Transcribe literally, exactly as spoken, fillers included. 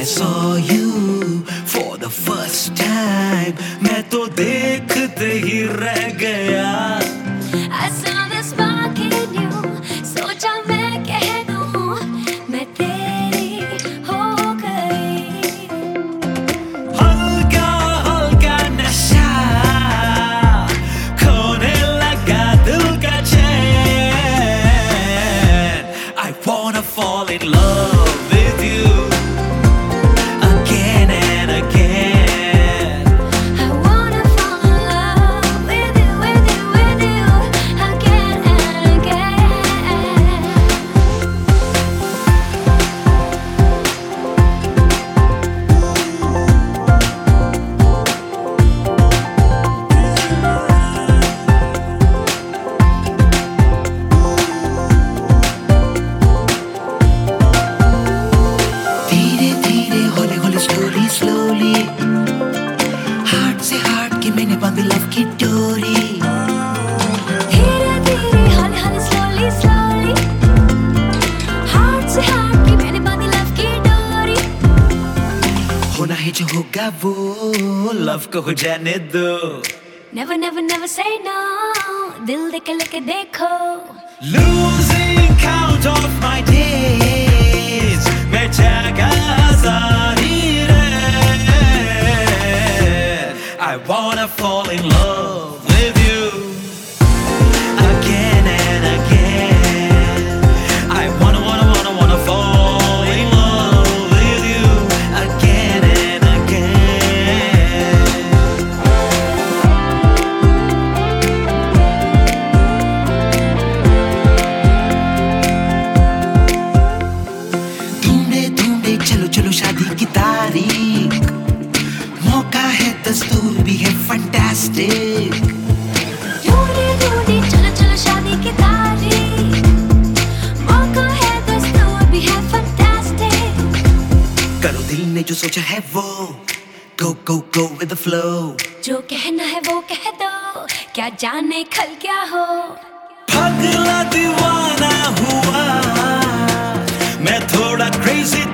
I saw you for the first time, मैं तो देखते ही रह गया. I saw the spark in you, सोचा मैं कह दूं, मैं तेरी हो गई. हल्का हल्का नशा खोने लगा दिल का चैन. I wanna fall in love with you again and again. I wanna fall in love with you, with you, with you, again and again. धीरे धीरे हौले हौले slowly slowly हार्ट से हार्ट की मैंने बांधी लव की डोरी. धीरे धीरे हौले हौले slowly slowly हार्ट से हार्ट की मैंने बांधी लव की डोरी. होना है जो होगा वो लव को हो जाने दो. Never never never say no, दिल दे के लेके देखो. Losing count of my days, मैं जागा जारी रहे. I wanna fall in love with you again and again. I wanna wanna wanna wanna fall in love with you again and again. ढूंढे ढूंढे चलो चलो शादी की तारीख. मौका है दस्तूर भी है फंटास्टिक. ढूंढे ढूंढे चलो चलो शादी की तारीख. मौका है दस्तूर भी है fantastic. करो दिल ने जो सोचा है वो. Go go go with the flow. जो कहना है वो कह दो, क्या जाने कल क्या हो. पगला दीवाना हुआ मैं थोड़ा crazy